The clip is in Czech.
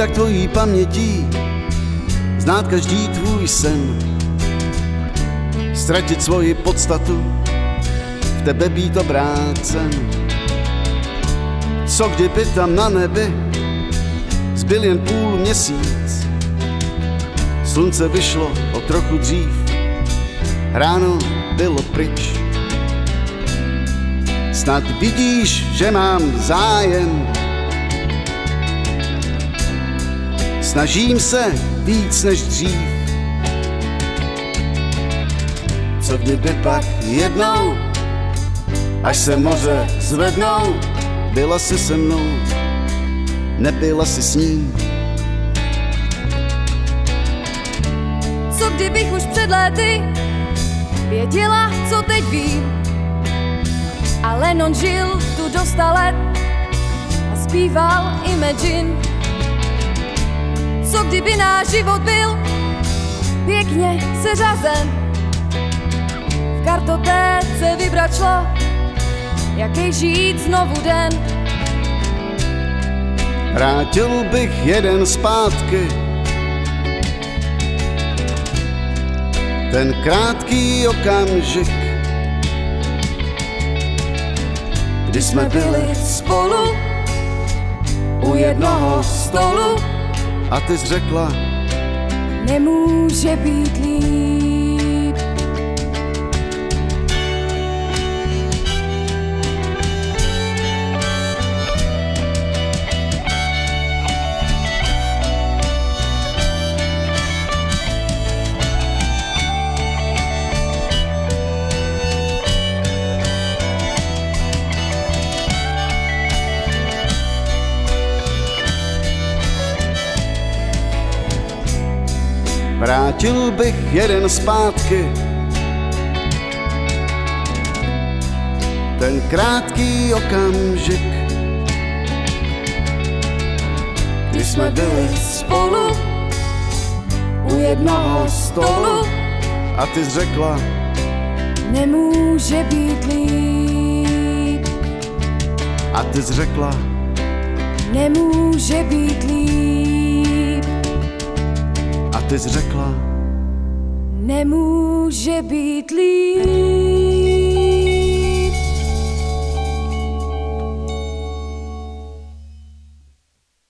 tak tvojí pamětí znát každý tvůj sen, ztratit svoji podstatu, v tebe být obrácen. Co kdyby tam na nebi zbyl jen půl měsíc, slunce vyšlo o trochu dřív, ráno bylo pryč. Snad vidíš, že mám zájem, snažím se víc než dřív. Co kdyby pak jednou, až se moře zvednou, byla jsi se mnou, nebyla jsi s ním. Co kdybych už před léty věděla, co teď vím, a Lennon žil tu do 100 let a zpíval Imagine. Co kdyby náš život byl pěkně seřazen, v kartotéce vybrat šlo, jaký žít znovu den. Vrátil bych jeden zpátky, ten krátký okamžik, kdy jsme byli spolu u jednoho stolu a ty jsi řekla, nemůže být líp. vrátil bych jeden zpátky, ten krátký okamžik, kdy jsme byli spolu u jednoho stolu a ty jsi řekla, nemůže být líp. a ty jsi řekla, nemůže být líp. a ty jsi řekla, nemůže být líp.